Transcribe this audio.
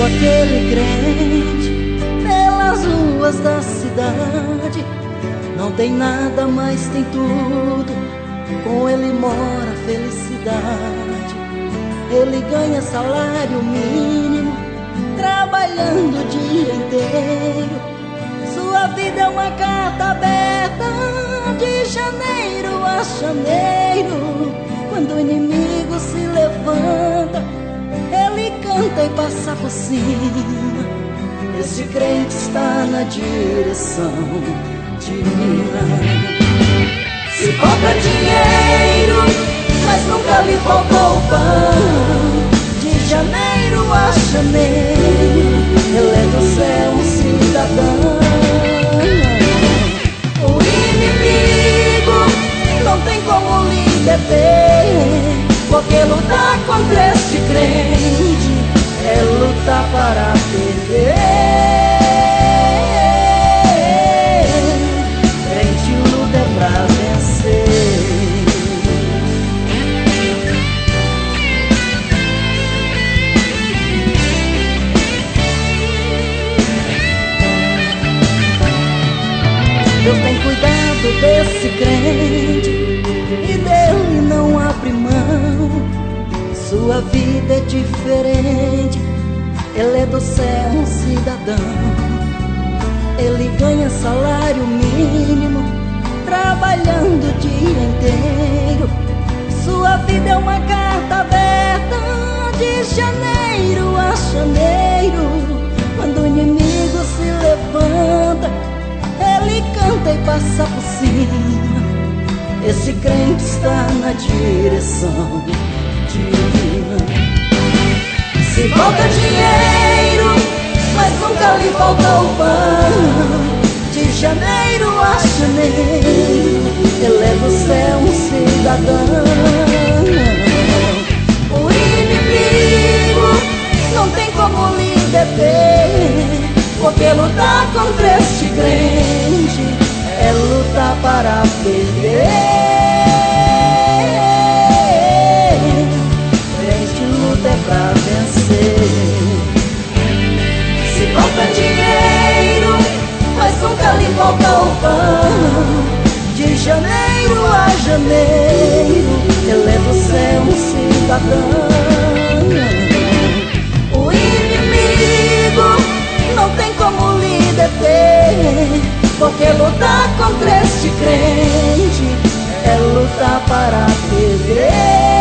aquele crente pelas ruas da cidade. Não tem nada, mas tem tudo. Com ele mora a felicidade. Ele ganha salário mínimo, trabalhando o dia inteiro. Sua vida é uma carta aberta, de janeiro a janeiro. Quando o inimigo se levanta, ele canta e passa por cima. Esse crente está na direção divina. Se falta dinheiro, mas nunca lhe faltou o pão. De janeiro a janeiro, ele é do céu um cidadão. O inimigo não tem como lhe deter, porque lutar contra este crente é lutar para perder. Crente luta é pra vencer. Deus tem cuidado desse crente e dele não abre mão. Sua vida é diferente, ele é do céu um cidadão. Ele ganha salário mínimo, trabalhando o dia inteiro. Sua vida é uma carta aberta, de janeiro a janeiro. Quando o inimigo se levanta, ele canta e passa por cima. Esse crente está na direção divina. Se falta dinheiro, mas nunca lhe faltou o pão. De janeiro a janeiro, ele é do céu um cidadão. O inimigo não tem como lhe deter, porque lutar contra este crente é lutar para perder. Crente luta é pra vencer. Se falta dinheiro, mas nunca lhe falta o pão. De janeiro a janeiro, ele é do céu um cidadão. O inimigo não tem como lhe deter, porque lutar contra este crente é lutar para perder.